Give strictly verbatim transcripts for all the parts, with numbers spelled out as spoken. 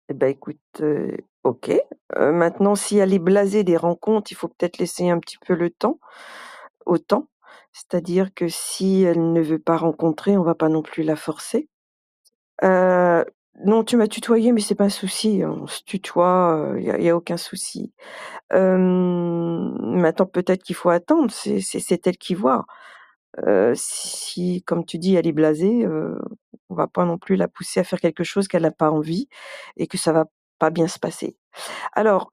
Et bah, écoute, heu, OK. Heu, maintenant si elle est blasée des rencontres, il faut peut-être laisser un petit peu le temps au temps. C'est-à-dire que si elle ne veut pas rencontrer, on va pas non plus la forcer. Heu, non, tu m'as tutoyé, mais c'est pas un souci, on se tutoie, il y a y a aucun souci. Hem, maintenant peut-être qu'il faut attendre, c'est c'est c'est elle qui voit. Heu, si, comme tu dis, elle est blasée, heu, on va pas non plus la pousser à faire quelque chose qu'elle a pas envie et que ça va pas bien se passer. Alors,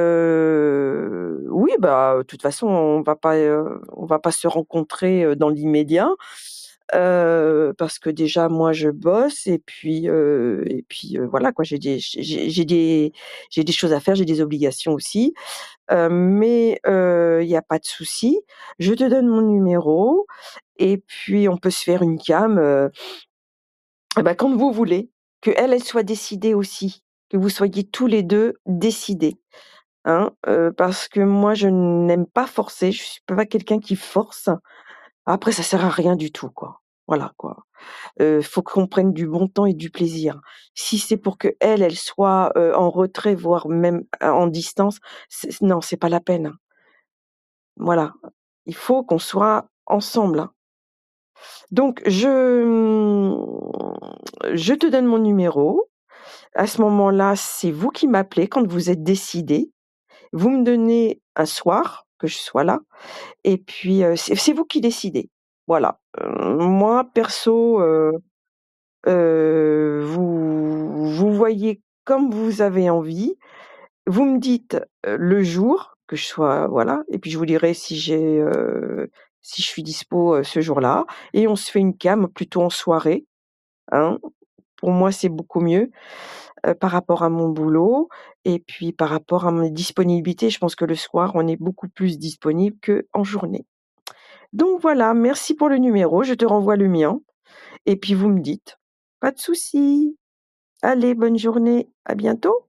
heu, oui, bah, de toute façon, on va pas, heu, on va pas se rencontrer, heu, dans l'immédiat, heu, parce que déjà moi je bosse et puis, heu et puis, heu, voilà quoi, j'ai des j'ai j'ai j'ai des j'ai des choses à faire, j'ai des obligations aussi. Heu, mais, heu, il y a pas de souci. Je te donne mon numéro et puis on peut se faire une cam, heu, et bah, quand vous voulez. Qu'elle, elle soit décidée aussi, que vous soyez tous les deux décidés, hein, heu, parce que moi je n'aime pas forcer, je suis pas quelqu'un qui force. Après ça sert à rien du tout quoi. Voilà quoi. Heu, faut qu'on prenne du bon temps et du plaisir. Si c'est pour qu'elle, elle soit, heu, en retrait, voire même en distance, c'est c non, c'est pas la peine. Voilà. Il faut qu'on soit ensemble, hein. Donc je, mmh, je te donne mon numéro. À ce moment-là, c'est vous qui m'appelez quand vous êtes décidés. Vous me donnez un soir, que je sois là et puis, heu, c'est c'est vous qui décidez. Voilà. Heu, moi perso, heu heu, vous vous voyez comme vous avez envie. Vous me dites, heu, le jour, que je sois voilà et puis je vous dirai si j'ai, heu, si je suis dispo, heu, ce jour-là et on se fait une cam plutôt en soirée, hein. Pour moi, c'est beaucoup mieux, heu, par rapport à mon boulot et puis par rapport à mes disponibilités. Je pense que le soir, on est beaucoup plus disponible qu'en journée. Donc voilà, merci pour le numéro, je te renvoie le mien et puis vous me dites. Pas de souci. Allez, bonne journée, à bientôt.